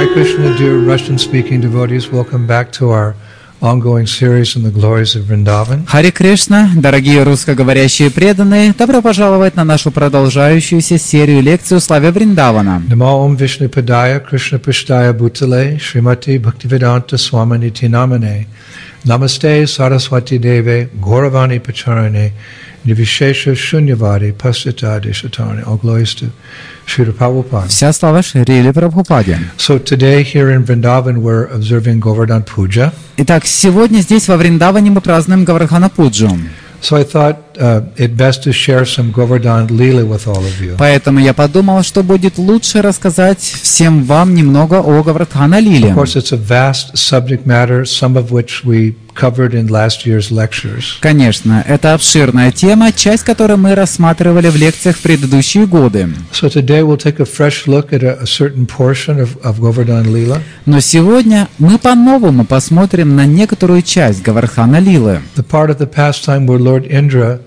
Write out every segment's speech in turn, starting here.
Krishna, dear Russian-speaking devotees, welcome back to our ongoing series on the glories of Vrindavan. Харе Кришна, дорогие русскоговорящие преданные, добро пожаловать на нашу продолжающуюся серию лекций о славе Вриндавана. Namo Om Vishnupadaya Krishna Prishtaya Bhutale Srimati Bhaktivedanta Swaminiti Namane Namaste Saraswati Deve Gauravani Pacharane Nivishesha Shunyavadi Pasita Deshatane. All glories to Srila Prabhupada. Вся слава Шриле Прабхупаде. So today here in Vrindavan we're observing Govardhan Puja. Итак, сегодня здесь во Вриндаване мы празднуем Гавардхана Пуджу. So I thought it best to share some Govardhan Leela with all of you. Поэтому я подумал, что будет лучше рассказать всем вам немного о Гавардхана Лиле. Of course, it's a vast subject matter, some of which we covered in last year's lectures. Конечно, это обширная тема, часть которой мы рассматривали в лекциях в предыдущие годы. So today we'll take a fresh look at a certain portion of Govardhan Leela. Но сегодня мы по-новому посмотрим на некоторую часть Гавардхана Лилы. The part of the pastime where Lord Indra,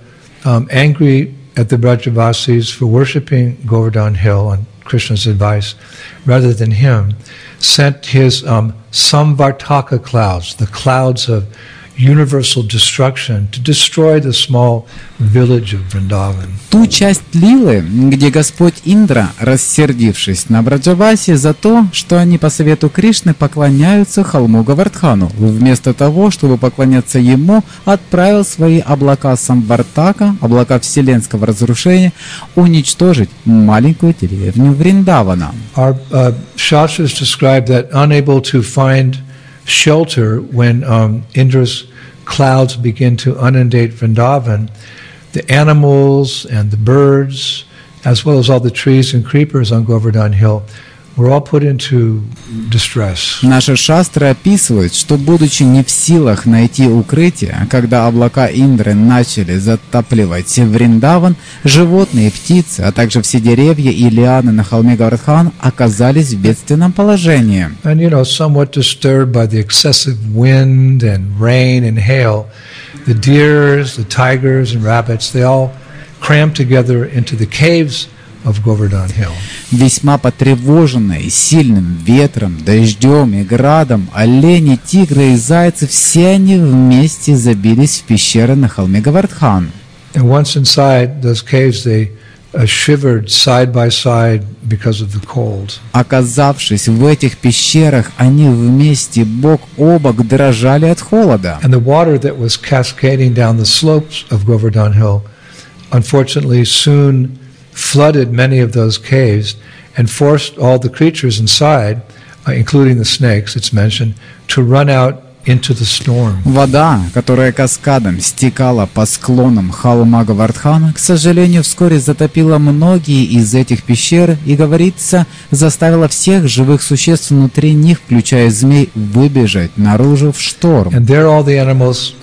angry at the Brajavasis for worshipping Govardhan Hill on Krishna's advice, rather than him, sent his Samvartaka clouds, the clouds of universal destruction, to destroy the small village of Vrindavan. Ту часть Лилы, где Господь Индра, рассердившись на Браджаваси за то, что они по совету Кришны поклоняются холму Гавардхану, вместо того, чтобы поклоняться ему, отправил свои облака Самвартака, облака вселенского разрушения, уничтожить маленькую деревню Вриндавана. Our Shastras describe that unable to find shelter when Indra's clouds begin to inundate Vrindavan, the animals and the birds, as well as all the trees and creepers on Govardhan Hill, were all put into distress. Наши шастры описывают, что, будучи не в силах найти укрытие, когда облака Индры начали затапливать Вриндаван, животные и птицы, а также все деревья и лианы на холме Гавардхан оказались в бедственном положении. And somewhat disturbed by the excessive wind and rain and hail, the deers, the tigers and rabbits, they all crammed together into the caves of Govardhan Hill. Весьма потревоженные сильным ветром, дождем и градом, олени, тигры и зайцы, все они вместе забились в пещеры на холме Гавардхан. And once inside those caves, they shivered side by side because of the cold. Оказавшись в этих пещерах, они вместе бок о бок дрожали от холода. And the water that was cascading down the slopes of Govardhan Hill, unfortunately, soon flooded many of those caves and forced all the creatures inside, including the snakes, it's mentioned, to run out into the storm. Вода, которая каскадом стекала по склонам холма Гавардхана, к сожалению, вскоре затопила многие из этих пещер и, говорится, заставила всех живых существ внутри них, включая змей, выбежать наружу в шторм. And there all the animals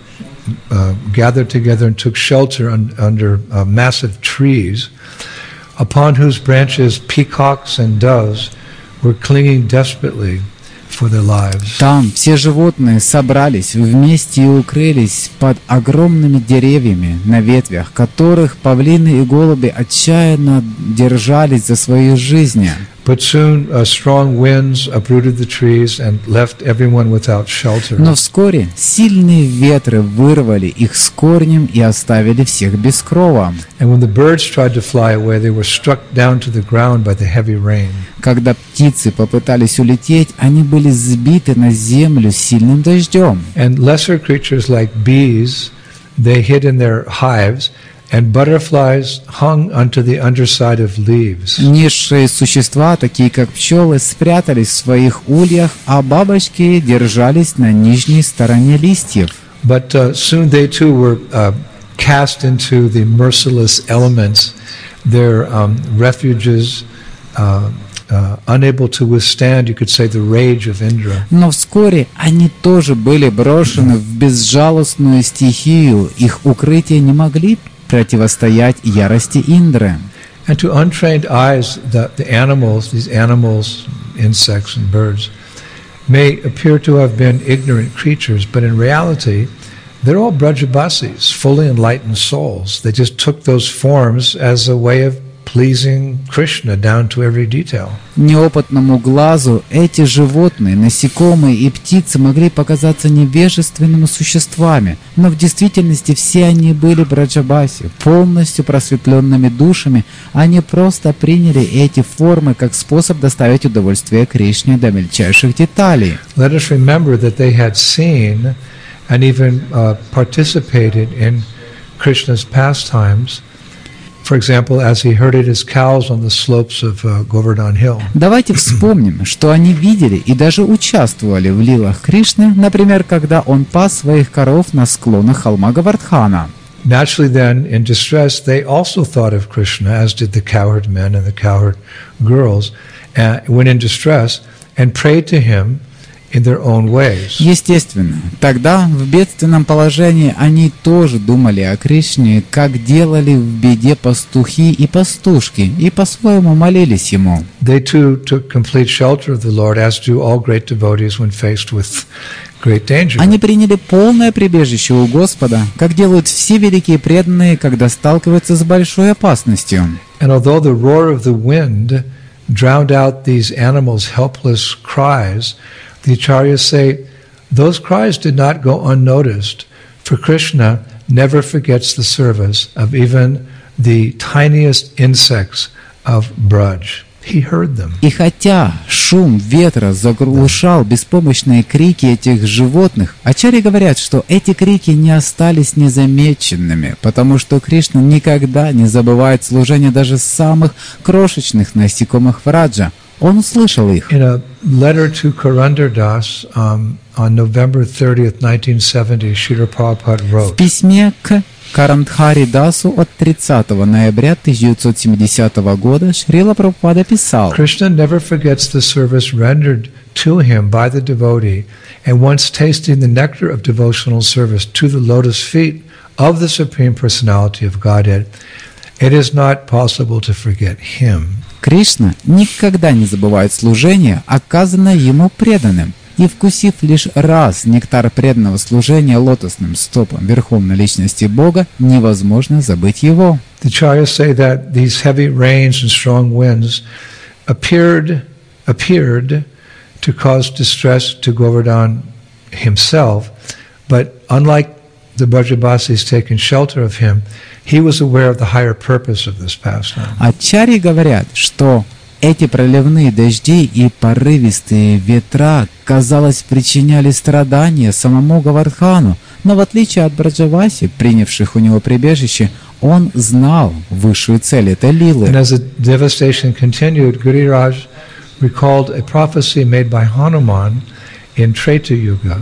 gathered together and took shelter under massive trees, upon whose branches peacocks and doves were clinging desperately for their lives. Там все животные собрались вместе и укрылись под огромными деревьями, на ветвях которых павлины и голуби отчаянно держались за свои жизни. But soon strong winds uprooted the trees and left everyone without shelter. Но вскоре сильные ветры вырвали их с корнем и оставили всех без крова. And when the birds tried to fly away, they were struck down to the ground by the heavy rain. Когда птицы попытались улететь, они были сбиты на землю сильным дождем. And lesser creatures like bees, they hid in their hives, and butterflies hung onto the underside of leaves. Низшие существа, такие как пчелы, спрятались в своих ульях, а бабочки держались на нижней стороне листьев. But soon they too were cast into the merciless elements, their refuges, unable to withstand, you could say, the rage of Indra. Но вскоре они тоже были брошены в безжалостную стихию, их укрытия не могли противостоять ярости Индры. And to untrained eyes, the animals, these animals, insects and birds, may appear to have been ignorant creatures, but in reality, they're all Brajabasis, fully enlightened souls. They just took those forms as a way of pleasing Krishna down to every detail. Неопытному глазу эти животные, насекомые и птицы могли показаться невежественными существами, но в действительности все они были Браджабаси, полностью просветленными душами. Они просто приняли эти формы как способ доставить удовольствие Кришне до мельчайших деталей. Let us remember that they had seen and even participated in Krishna's pastimes. For example, as he herded his cows on the slopes of Govardhan Hill. Давайте вспомним, что они видели и даже участвовали в лилах Кришны, например, когда он пас своих коров на склонах холма Говардхана. Naturally, then, in distress, they also thought of Krishna, as did the cowherd men and the cowherd girls, when in distress, and prayed to him in their own ways. Естественно, тогда в бедственном положении они тоже думали о Кришне, как делали в беде пастухи и пастушки, и по-своему молились ему. They too took complete shelter of the Lord, as do all great devotees when faced with great danger. Они приняли полное прибежище у Господа, как делают все великие преданные, когда сталкиваются с большой опасностью. And although the roar of the wind drowned out these animals' helpless cries, the acharyas say those cries did not go unnoticed, for Krishna never forgets the service of even the tiniest insects of Braj. He heard them. И хотя шум ветра заглушал беспомощные крики этих животных, ачарьи говорят, что эти крики не остались незамеченными, потому что Кришна никогда не забывает служение даже самых крошечных насекомых Враджа. Он услышал их. In a letter to Karandar Das on November 30th, 1970, Srila Prabhupada В wrote, письме к Карандхари Дасу от 30 ноября 1970 года Шрила Прабхупада писал: Krishna never forgets the service rendered to him by the devotee, and once tasting the nectar of devotional service to the lotus feet of the Supreme Personality of Godhead, it is not possible to forget him. Кришна никогда не забывает служение, оказанное ему преданным, и вкусив лишь раз нектар преданного служения лотосным стопам Верховной Личности Бога, невозможно забыть его. The Acharyas say that these heavy rains and strong winds appeared to cause distress to Govardhan himself, but unlike the Brajabasis taking shelter of him, he was aware of the higher purpose of this pastime. Ачарьи говорят, что эти проливные дожди и порывистые ветра, казалось, причиняли страдания самому Говардхану, но в отличие от Браджаваси, принявших у него прибежище, он знал высшую цель этой лилы. And as the devastation continued, Giriraj recalled a prophecy made by Hanuman in Treta Yuga,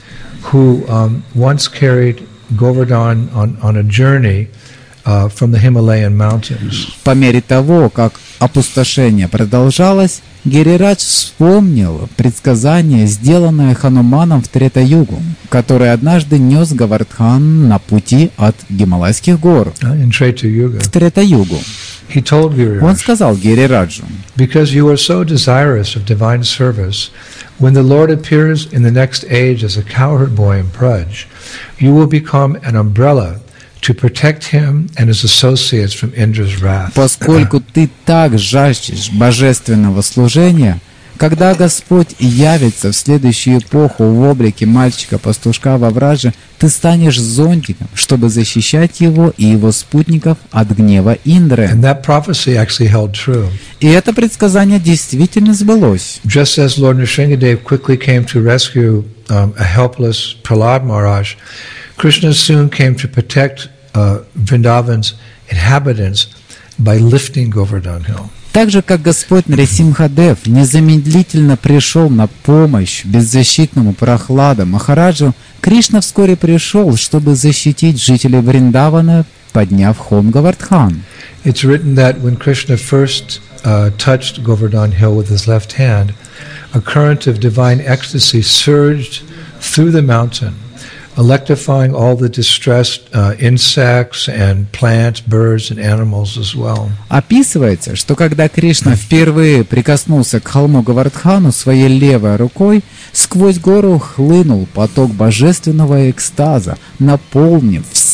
who once carried Govardhan on a journey from the Himalayan mountains. По мере того, как опустошение продолжалось, Гирирадж вспомнил предсказание, сделанное Хануманом в Трета-югу, который однажды нес Говардхан на пути от Гималайских гор In Treta Yuga, в Трета-югу. he told Он Giriraj, сказал Гирираджу: because you are so desirous of divine service, when the Lord appears in the next age as a cowherd boy in Praj, you will become an umbrella to protect him and his associates from Indra's wrath. поскольку ты так жаждешь божественного служения, когда Господь явится в следующую эпоху в облике мальчика-пастушка во Врадже, ты станешь зонтиком, чтобы защищать его и его спутников от гнева Индры. And that prophecy actually held true. И это предсказание действительно сбылось. Just as Lord Nrsingadev quickly came to rescue a helpless Prahlad Maharaj, Krishna soon came to protect Vrindavan's inhabitants by lifting Govardhan Hill. Так же, как Господь Нрисимхадев незамедлительно пришел на помощь беззащитному Прахлада Махараджу, Кришна вскоре пришел, чтобы защитить жителей Вриндавана, подняв холм Говардхан. It's written that when Krishna first touched Govardhan Hill with his left hand, a current of divine ecstasy surged through the mountain, electrifying all the distressed insects and plants, birds and animals as well. Описывается, что когда Кришна впервые прикоснулся к холму Говардхану своей левой рукой, сквозь гору хлынул поток божественного экстаза, наполнив все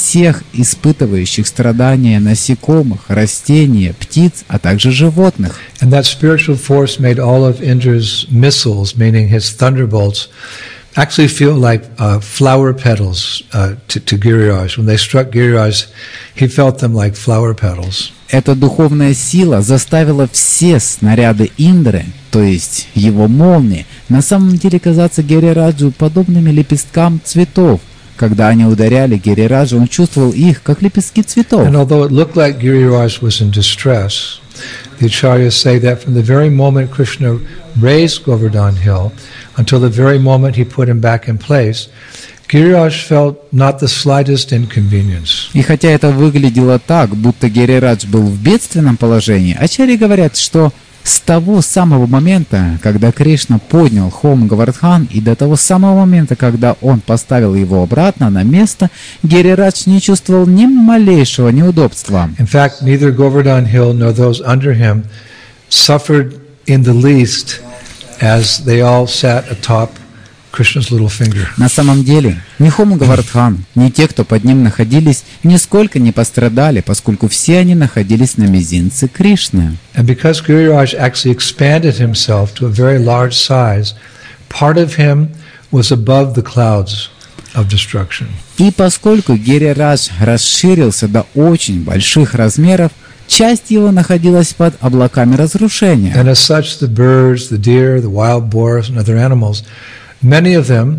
всех испытывающих страдания насекомых, растений, птиц, а также животных. And that spiritual force made all of Indra's missiles, meaning his thunderbolts, actually feel like flower petals to Giriraj. When they struck Giriraj, he felt them like flower petals. Эта духовная сила заставила все снаряды Индры, то есть его молнии, на самом деле казаться Гирираджу подобными лепесткам цветов. Когда они ударяли Гирираджа, он чувствовал их, как лепестки цветов. And although it looked like Giriraj was in distress, the acharyas say that from the very moment Krishna raised Govardhan Hill until the very moment he put him back in place, Giriraj felt not the slightest inconvenience. И хотя это выглядело так, будто Гирирадж был в бедственном положении, ачарьи говорят, что с того самого момента, когда Кришна поднял холм Говардхан, и до того самого момента, когда он поставил его обратно на место, Гирирадж не чувствовал ни малейшего неудобства. In fact, neither Govardhan Hill nor those under him suffered in the least as they all sat atop Krishna's little finger. На самом деле, ни холм Говардхан, ни те, кто под ним находились, нисколько не пострадали, поскольку все они находились на мизинце Кришны. And because Giriraj actually expanded himself to a very large size, part of him was above the clouds of destruction. И поскольку Гирирадж расширился до очень больших размеров, часть его находилась под облаками разрушения. And as such, the birds, the deer, the wild boars, and other animals, many of them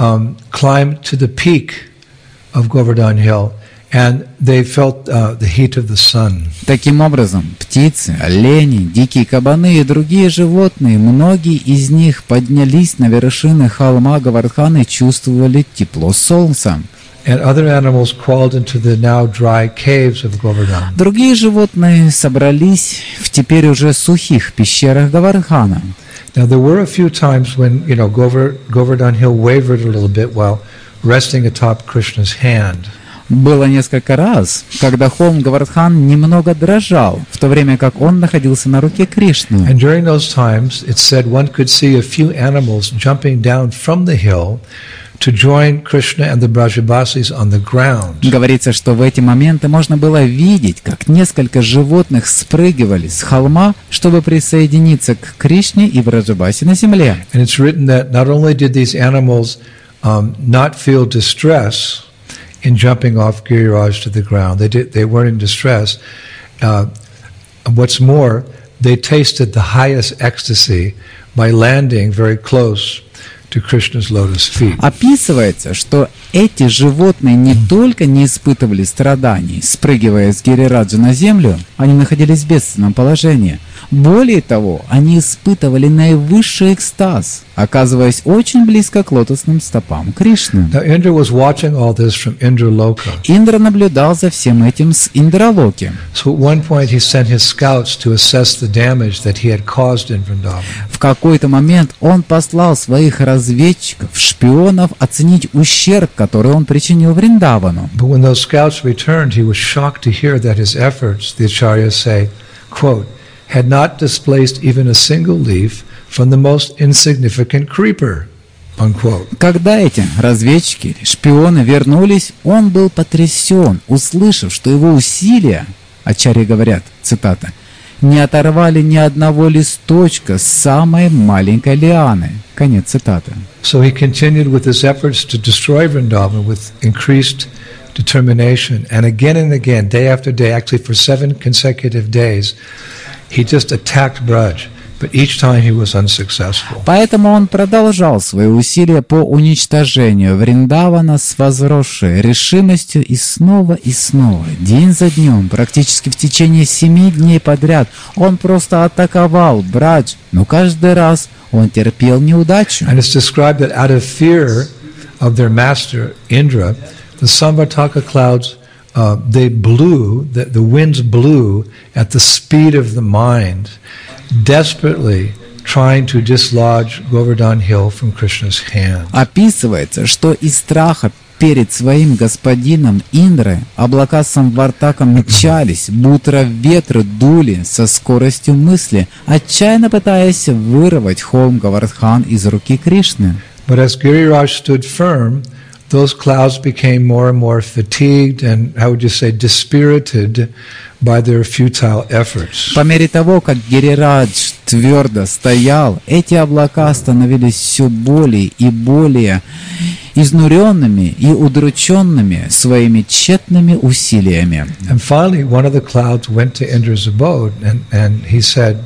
climbed to the peak of Govardhan Hill, and they felt the heat of the sun. Таким образом, птицы, олени, дикие кабаны и другие животные, многие из них поднялись на вершины холма Говардхана и чувствовали тепло солнца. And other animals crawled into the now dry caves of Govardhan. Другие животные собрались в теперь уже сухих пещерах Говардхана. Now there were a few times when, Govardhan Hill wavered a little bit while resting atop Krishna's hand. Было несколько раз, когда холм Говардхан немного дрожал, в то время как он находился на руке Кришны. And during those times, it said one could see a few animals jumping down from the hill to join Krishna and the Brajavasis on the ground. Говорится, что в эти моменты можно было видеть, как несколько животных спрыгивали с холма, чтобы присоединиться к Кришне и Браджабасе на земле. And it's written that not only did these animals not feel distress in jumping off Giriraj to the ground, they weren't in distress. What's more, they tasted the highest ecstasy by landing very close to Krishna's lotus feet. Описывается, что эти животные не только не испытывали страданий, спрыгивая с Гирираджа на землю, они находились в бедственном положении. Более того, они испытывали наивысший экстаз, оказываясь очень близко к лотосным стопам Кришны. Now Indra was watching all this from Indraloka. Индра наблюдал за всем этим с Индралоки. So at one point he sent his scouts to assess the damage that he had caused in Vrindavan. В какой-то момент он послал своих разведчиков, шпионов, оценить ущерб, который он причинил Вриндавану. But when those scouts returned, he was shocked to hear that his efforts, the acharyas say, quote, had not displaced even a single leaf from the most insignificant creeper, unquote. Когда эти разведчики, шпионы вернулись, он был потрясен, услышав, что его усилия, ачарьи говорят, цитата, не оторвали ни одного листочка с самой маленькой лианы. Конец цитаты. So he continued with his efforts to destroy Vrindavan with increased determination, and again, day after day, actually for 7 consecutive days, he just attacked Braj, but each time he was unsuccessful. Поэтому он продолжал свои усилия по уничтожению Вриндавана с возросшей решимостью и снова, день за днем, практически в течение 7 дней подряд, он просто атаковал Брадж, но каждый раз он терпел неудачу. And it's described that out of fear of their master, Indra, the Samvartaka clouds they blew, the winds blew at the speed of the mind, desperately trying to dislodge Govardhan Hill from Krishna's hand. Описывается, что из страха перед своим господином Индры облака Самвартака мчались, будто ветры дули со скоростью мысли, отчаянно пытаясь вырвать холм Говардхан из руки Кришны. But as Giriraj stood firm those clouds became more and more fatigued and, how would you say, dispirited by their futile efforts. По мере того, как Гирирадж твердо стоял, эти облака становились все более и более изнуренными и удрученными своими тщетными усилиями. And finally, one of the clouds went to Indra's abode, and he said,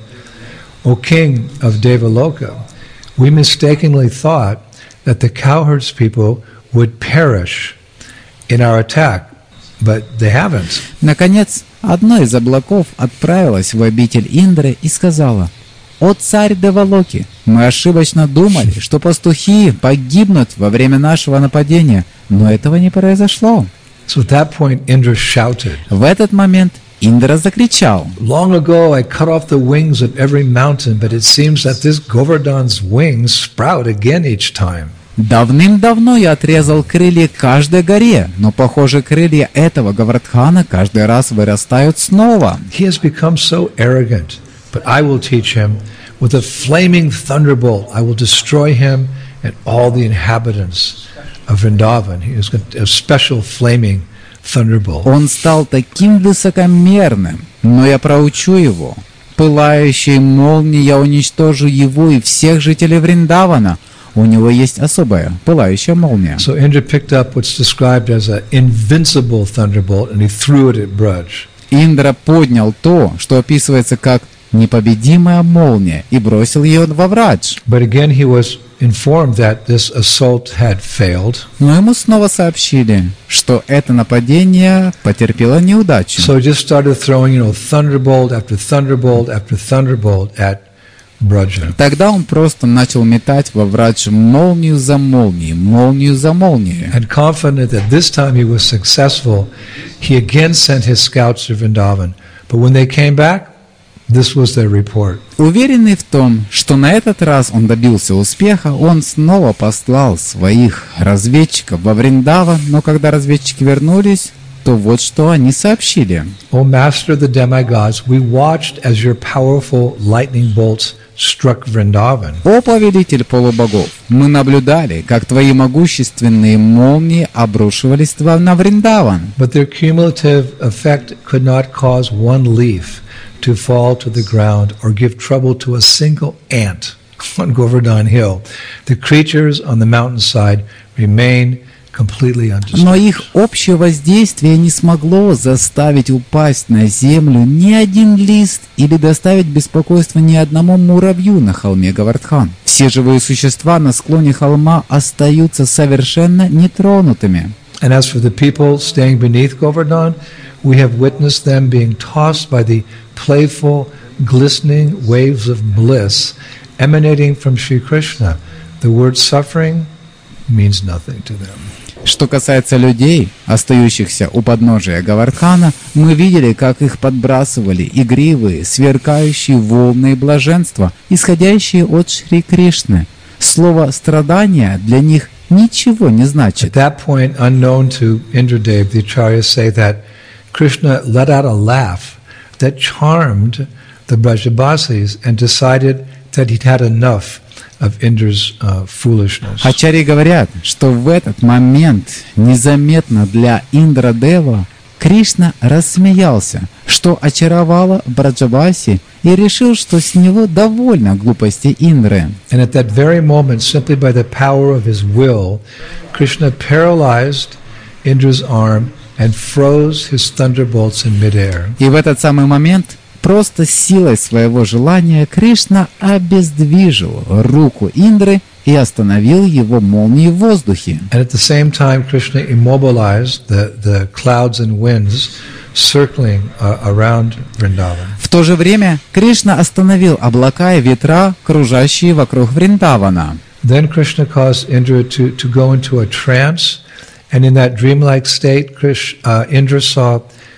O king of Devaloka, we mistakenly thought that the cowherds people would perish in our attack, but they haven't. Наконец, одно из облаков отправилось в обитель Индры и сказала: «О царь Девалоки, мы ошибочно думали, что пастухи погибнут во время нашего нападения, но этого не произошло». So at that point, Indra shouted, В этот момент Индра закричал: Long ago I cut off the wings of every mountain, but it seems that this Govardhan's wings sprout again each time. «Давным-давно я отрезал крылья каждой горе, но, похоже, крылья этого Говардхана каждый раз вырастают снова». He has become so arrogant, but I will teach him. With a flaming thunderbolt, I will destroy him and all the inhabitants of Vrindavan. He has got a special flaming thunderbolt. Он стал таким высокомерным, но я проучу его. Пылающей молнией я уничтожу его и всех жителей Вриндавана. У него есть особая пылающая молния. So Indra picked up what's described as an invincible thunderbolt and he threw it at Braj. Индра поднял то, что описывается как непобедимая молния, и бросил ее во Врадж. But again he was informed that this assault had failed. Но ему снова сообщили, что это нападение потерпело неудачу. So he just started throwing, thunderbolt after thunderbolt after thunderbolt at Braja. Тогда он просто начал метать во Врадж молнию за молнией, молнию за молнией. And confident that this time he was successful, he again sent his scouts to Vrindavan. But when they came back, this was their report. Уверенный в том, что на этот раз он добился успеха, он снова послал своих разведчиков во Вриндаван, но когда разведчики вернулись, то вот что они сообщили. O master of the demigods, we watched as your powerful lightning bolts struck Vrindavan. О повелитель полубогов, мы наблюдали, как твои могущественные молнии обрушивались на Вриндаван. But their cumulative effect could not cause one leaf to fall to the ground or give trouble to a single ant on Govardhan Hill. The creatures on the mountainside remain completely undisturbed. Но их общее воздействие не смогло заставить упасть на землю ни один лист или доставить беспокойство ни одному муравью на холме Говардхан. Все живые существа на склоне холма остаются совершенно нетронутыми. And as for the people staying beneath Govardhan, we have witnessed them being tossed by the playful, glistening waves of bliss emanating from Sri Krishna. The word suffering means nothing to them. Что касается людей, остающихся у подножия Говардхана, мы видели, как их подбрасывали игривые, сверкающие волны блаженства, исходящие от Шри Кришны. Слово «страдание» для них ничего не значит. At that point, unknown to Indradev, the acharyas say that Krishna let out a laugh that charmed the Brajabasis and decided that he'd had enough of Indra's foolishness. Ачарьи говорят, что в этот момент незаметно для Индрадева Кришна рассмеялся, что очаровало Браджаваси, и решил, что с него довольно глупости Индры. And at that very moment, simply by the power of his will, Krishna paralyzed Indra's arm and froze his thunderbolts in midair. И в этот самый момент просто силой своего желания Кришна обездвижил руку Индры и остановил его молнией в воздухе. And at the same time, Krishna immobilized the clouds and winds circling around Vrindavan. В то же время Кришна остановил облака и ветра, кружащие вокруг Вриндавана. Then Krishna caused Indra to go into a trance, and in that dreamlike state, Indra saw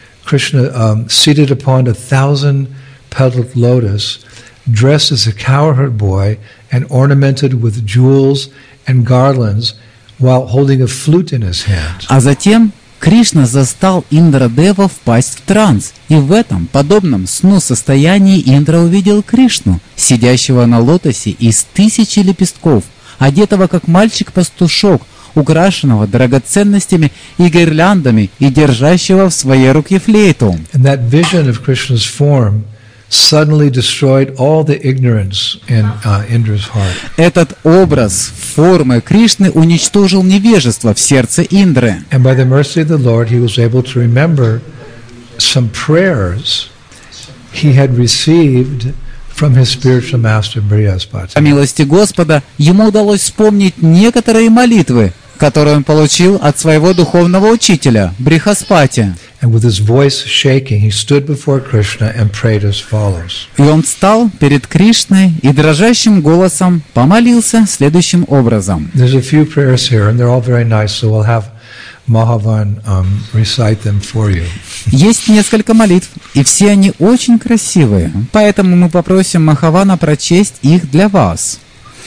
Krishna seated upon 1,000-petaled lotus, dressed as a cowherd boy and ornamented with jewels and garlands, while holding a flute in his hand. А затем Кришна застал Индрадева впасть в транс, и в этом подобном сну состоянии Индра увидел Кришну, сидящего на лотосе из 1000 лепестков, одетого как мальчик-пастушок, украшенного драгоценностями и гирляндами и держащего в своей руке флейту. And that vision of Krishna's form suddenly destroyed all the ignorance in Indra's heart. Этот образ формы Кришны уничтожил невежество в сердце Индры. And by the mercy of the Lord, he was able to remember some prayers he had received from his spiritual master Brihaspati. По милости Господа, ему удалось вспомнить некоторые молитвы, которые он получил от своего духовного учителя Брихаспати. And with his voice shaking, he stood before Krishna and prayed as follows. И он встал перед Кришной и дрожащим голосом помолился следующим образом. There's a few prayers here, and they're all very nice, so we'll have Mahavan recite them for you. Есть несколько молитв, и все они очень красивые, поэтому мы попросим Махавана прочесть их для вас.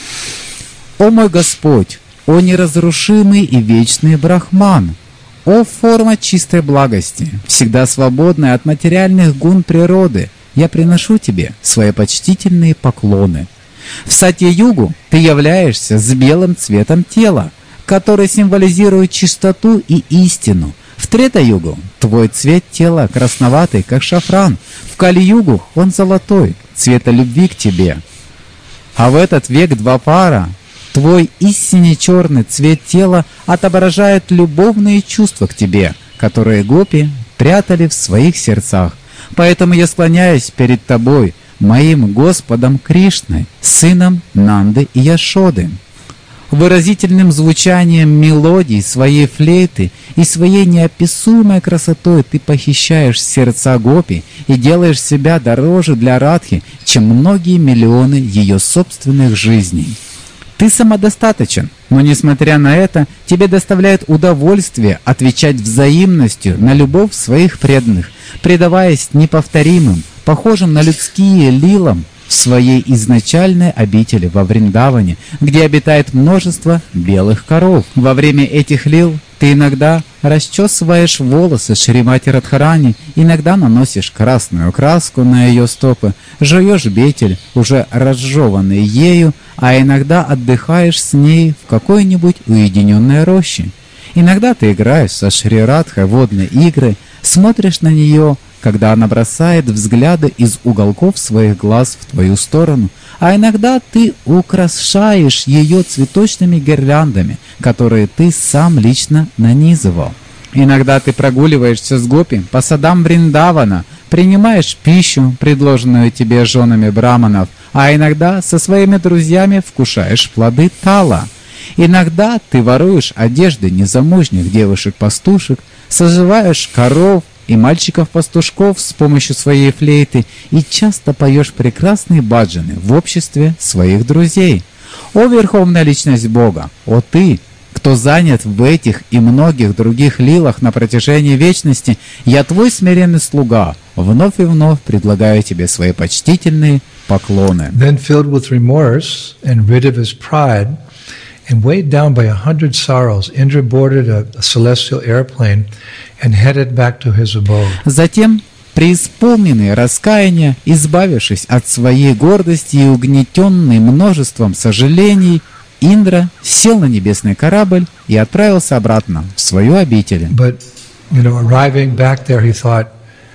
«О мой Господь, о неразрушимый и вечный Брахман, о форма чистой благости, всегда свободная от материальных гун природы, я приношу тебе свои почтительные поклоны. В Сатья-югу ты являешься с белым цветом тела, который символизирует чистоту и истину. В Трета-югу твой цвет тела красноватый, как шафран. В Кали-югу он золотой, цвета любви к тебе. А в этот век Двапара твой истинно черный цвет тела отображает любовные чувства к тебе, которые гопи прятали в своих сердцах. Поэтому я склоняюсь перед тобой, моим Господом Кришной, сыном Нанды и Яшоды. Выразительным звучанием мелодий своей флейты и своей неописуемой красотой ты похищаешь сердца гопи и делаешь себя дороже для Радхи, чем многие миллионы ее собственных жизней. Ты самодостаточен, но, несмотря на это, тебе доставляет удовольствие отвечать взаимностью на любовь своих преданных, предаваясь неповторимым, похожим на людские лилам, в своей изначальной обители во Вриндаване, где обитает множество белых коров. Во время этих лил ты иногда расчесываешь волосы Шримати Радхарани, иногда наносишь красную краску на ее стопы, жуешь бетель, уже разжеванный ею, а иногда отдыхаешь с ней в какой-нибудь уединенной роще. Иногда ты играешь со Шри Радхой в водные игры, смотришь на нее, когда она бросает взгляды из уголков своих глаз в твою сторону, а иногда ты украшаешь ее цветочными гирляндами, которые ты сам лично нанизывал. Иногда ты прогуливаешься с гопи по садам Вриндавана, принимаешь пищу, предложенную тебе женами браманов, а иногда со своими друзьями вкушаешь плоды тала. Иногда ты воруешь одежды незамужних девушек-пастушек, соживаешь коров и мальчиков-пастушков с помощью своей флейты и часто поешь прекрасные баджаны в обществе своих друзей. О Верховная Личность Бога! О Ты, кто занят в этих и многих других лилах на протяжении вечности, я Твой смиренный слуга, вновь и вновь предлагаю Тебе свои почтительные поклоны. Then, filled with remorse and rid of his pride, and weighed down by 100 sorrows, Indra boarded a celestial airplane and headed back to his abode. Затем, преисполненный раскаяния, избавившись от своей гордости и угнетенный множеством сожалений, Индра сел на небесный корабль и отправился обратно в свою обитель. But, arriving back there, he thought,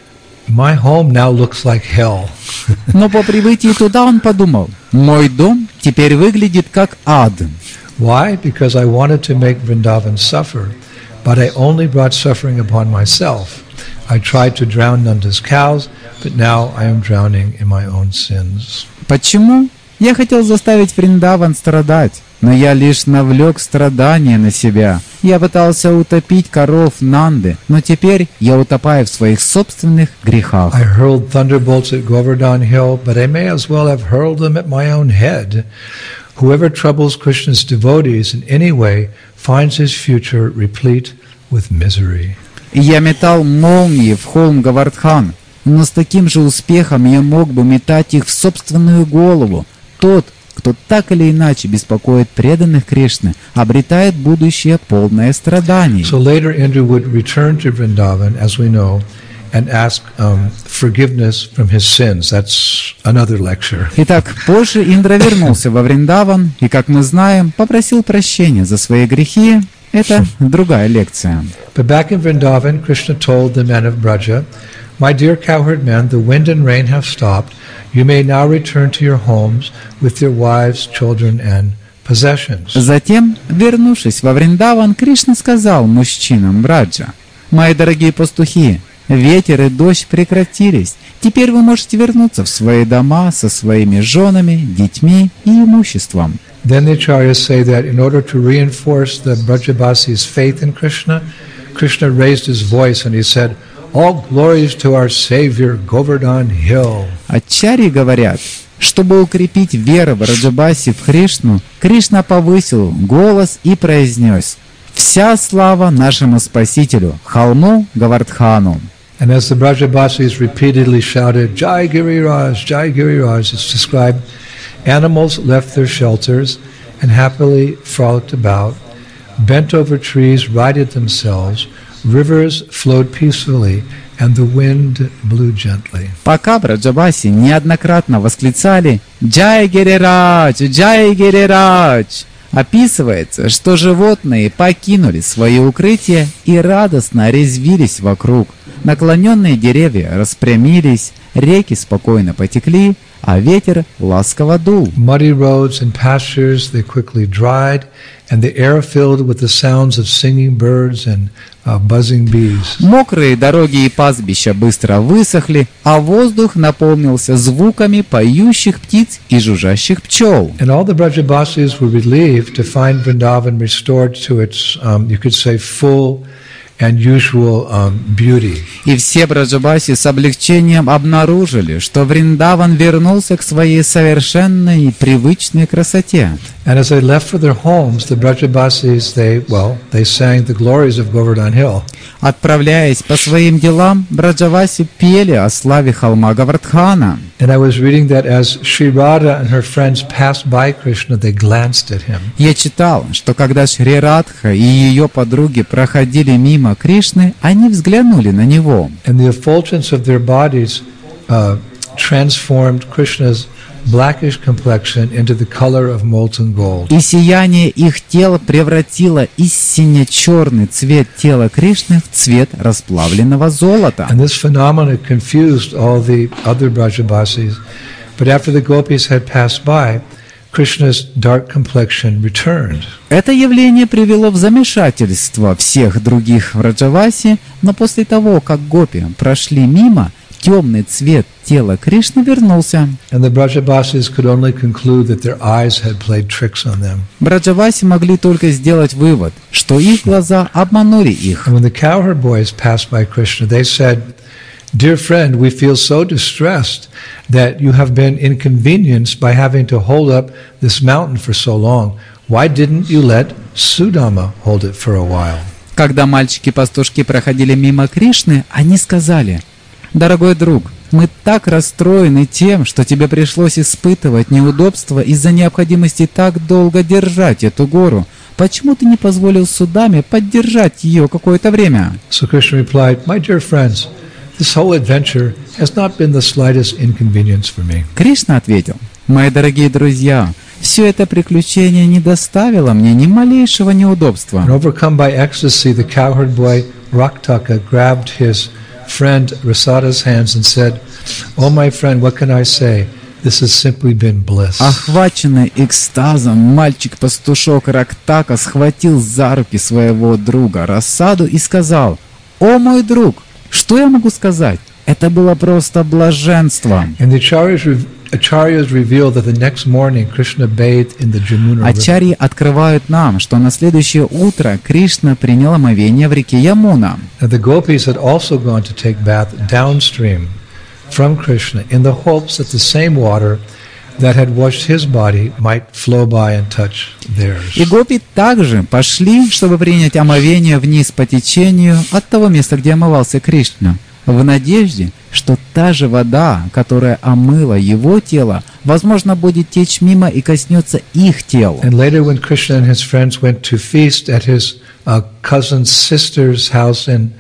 my home now looks like hell. Но по прибытии туда он подумал, мой дом теперь выглядит как ад. Why? Because I wanted to make Vrindavan suffer, but I only brought suffering upon myself. I tried to drown Nanda's cows, but now I am drowning in my own sins. Почему? Я хотел заставить Вриндаван страдать, но я лишь навлек страдания на себя. Я пытался утопить коров Нанды, но теперь я утопаю в своих собственных грехах. I hurled thunderbolts at Govardhan Hill, but I may as well have hurled them at my own head. Whoever troubles Krishna's devotees in any way finds his future replete with misery. Я метал молнии в холм Говардхан, но с таким же успехом я мог бы метать их в собственную голову. Тот, кто так или иначе беспокоит преданных Кришны, обретает будущее полное страданий. So later Indra would return to Vrindavan, as we know, and ask forgiveness from his sins. That's another lecture. Итак, позже Индра вернулся во Вриндаван и, как мы знаем, попросил прощения за свои грехи. Это другая лекция. But back in Vrindavan, Krishna told the men of Braja, "My dear cowherd men, the wind and rain have stopped. You may now return to your homes with your wives, children, and possessions." Затем, вернувшись во Вриндаван, Кришна сказал мужчинам Браджа: «Мои дорогие пастухи, ветер и дождь прекратились. Теперь вы можете вернуться в свои дома со своими женами, детьми и имуществом». Then the acharyas say that in order to reinforce the Brajavasis' faith in Krishna, Krishna raised his voice and he said, "All glories to our Savior, Govardhan Hill." Ачарьи говорят, чтобы укрепить веру Браджабаси в Кришну, Кришна повысил голос и произнес: «Вся слава нашему Спасителю, холму Говардхану». And as the Brajavasis repeatedly shouted, "Jai Giriraj, Jai Giriraj," it's described, animals left their shelters and happily frolicked about, bent over trees, righted themselves, rivers flowed peacefully, and the wind blew gently. Пока Браджабаси неоднократно восклицали «Джай Гирирадж! Джай Гирирадж!», описывается, что животные покинули свои укрытия и радостно резвились вокруг. Наклоненные деревья распрямились, реки спокойно потекли, а ветер ласково дул. Muddy roads and pastures, they quickly dried, and the air filled with the sounds of singing birds and buzzing bees. Мокрые дороги и пастбища быстро высохли, а воздух наполнился звуками поющих птиц и жужжащих пчел. And all the Brajavasis were relieved to find Vrindavan restored to its, you could say, full and usual beauty. И все Браджабаси с облегчением обнаружили, что Вриндаван вернулся к своей совершенной и привычной красоте. And as they left for their homes, the Brajavasis, they sang the glories of Govardhan Hill. Отправляясь по своим делам, Браджаваси пели о славе холма Говардхана. And I was reading that as Sri Radha and her friends passed by Krishna, they glanced at him. Я читал, что когда Шри Радха и ее подруги проходили мимо Кришны, они взглянули на него. And the effulgence of their bodies transformed Krishna's blackish complexion into the color of molten gold. И сияние их тела превратило истинно черный цвет тела Кришны в цвет расплавленного золота. And this phenomenon confused all the other Brajavasis. But after the gopis had passed by, Krishna's dark complexion returned. Это явление привело в замешательство всех других Враджаваси, но после того, как гопи прошли мимо, темный цвет тела Кришны вернулся. And the Brajavasis could only conclude that their eyes had played tricks on them. Браджаваси могли только сделать вывод, что их глаза обманули их. And when the cowherd boys passed by Krishna, they said, "Dear friend, we feel so distressed that you have been inconvenienced by having to hold up this mountain for so long. Why didn't you let Sudama hold it for a while?" Когда мальчики-пастушки проходили мимо Кришны, они сказали: «Дорогой друг, мы так расстроены тем, что тебе пришлось испытывать неудобства из-за необходимости так долго держать эту гору. Почему ты не позволил Судаме поддержать ее какое-то время?» So Krishna replied, "My dear friends, this whole adventure has not been the slightest inconvenience for me." Кришна ответил: «Мои дорогие друзья, все это приключение не доставило мне ни малейшего неудобства». And overcome by ecstasy, the cowherd boy Raktaka grabbed his friend Rasada's hands and said, "Oh, my friend, what can I say? This has simply been bliss." Охваченный экстазом, мальчик-пастушок Рактака схватил за руки своего друга Расаду и сказал: «О, мой друг, что я могу сказать? Это было просто блаженство». And the acharyas reveal that the next morning Krishna bathed in the Jamuna river. Ачарьи открывают нам, что на следующее утро Кришна принял омовение в реке Ямуна. And the gopis had also gone to take bath downstream from Krishna in the hopes that the same water that had washed his body might flow by and touch theirs. И гопи также пошли, чтобы принять омовение вниз по течению от того места, где омывался Кришна, в надежде, что та же вода, которая омыла его тело, возможно, будет течь мимо и коснется их тел. And later when Krishna and his friends went to feast at his cousin's sister's house in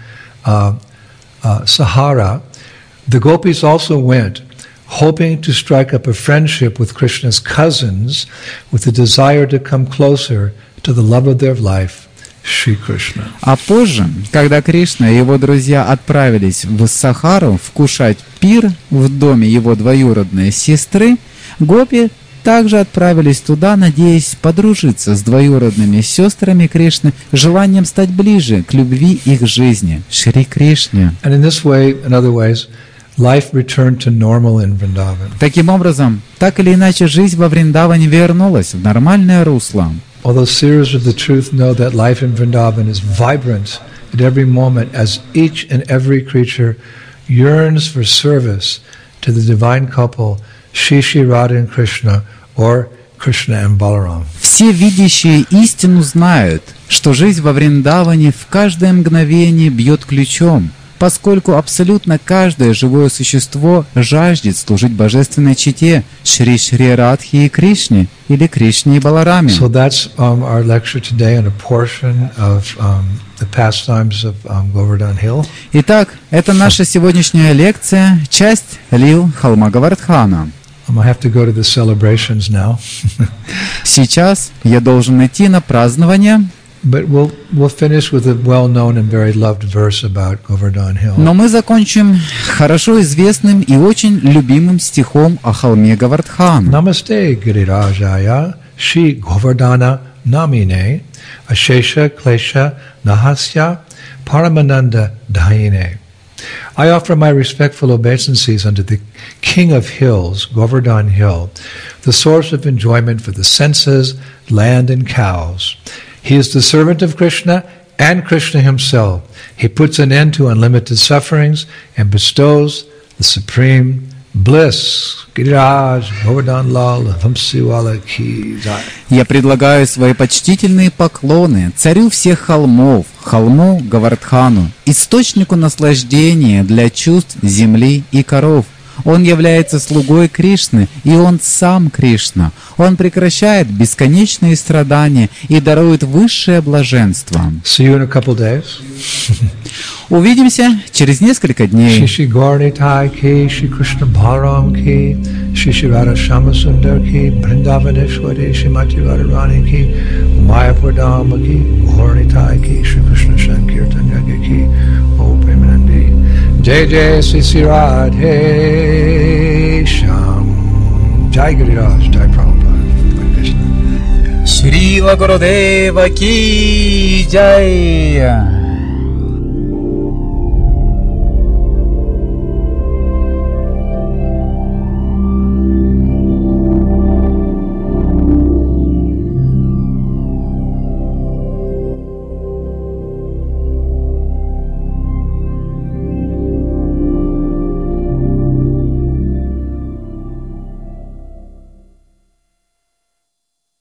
Sahara, the gopis also went, hoping to strike up a friendship with Krishna's cousins with the desire to come closer to the love of their life, Shri Krishna. А позже, когда Кришна и его друзья отправились в Сахару вкушать пир в доме его двоюродной сестры, гопи также отправились туда, надеясь подружиться с двоюродными сестрами Кришны, желанием стать ближе к любви их жизни, Шри Кришне. And in this way, in other ways, life returned to normal in Vrindavan. Таким образом, так или иначе, жизнь во Вриндаване вернулась в нормальное русло. Although seers of the truth know that life in Vrindavan is vibrant at every moment as each and every creature yearns for service to the divine couple, Shri Radha and Krishna, or Krishna and Balaram. Все видящие истину знают, что жизнь во Вриндаване в каждое мгновение бьет ключом, поскольку абсолютно каждое живое существо жаждет служить божественной чете Шри Шри Радхи и Кришне, или Кришне и Балараме. So that's our lecture today on a portion of the pastimes of Govardhan Hill. Итак, это наша сегодняшняя лекция, часть лил холма Говардхана. I have to go to the celebrations now. Сейчас я должен идти на празднование, But we'll finish with a well-known and very loved verse about Govardhan Hill. но мы закончим хорошо известным и очень любимым стихом о холме Говардхан. Namaste Girirajaya Shri Govardhana Namine Ashesha Klesha Nahasya Paramananda Dayine. I offer my respectful obeisances unto the King of Hills, Govardhan Hill, the source of enjoyment for the senses, land, and cows. He is the servant of Krishna and Krishna himself. He puts an end to unlimited sufferings and bestows the supreme bliss. Giriraj, Govardhan Lal, Vamsiwala Ki Jai. Я предлагаю свои почтительные поклоны царю всех холмов, холму Говардхану, источнику наслаждения для чувств земли и коров. Он является слугой Кришны, и он сам Кришна. Он прекращает бесконечные страдания и дарует высшее блаженство. See you in a couple days. Увидимся через несколько дней. Shri Gauranitai ki, Shri Krishna Balaram ki, Shri Radha Shamasundar ki, Vrindavaneshwari, Shrimati Radharani ki, Mayapur Dhamma ki, Gauranitai ki, Shri Krishna Sankirtan Yagya ki, O Premanandi. Jai Jai Sri Radhe Sham. Jai Giriraj, Jai Prabhupada. Шрила Гурудева ки джай.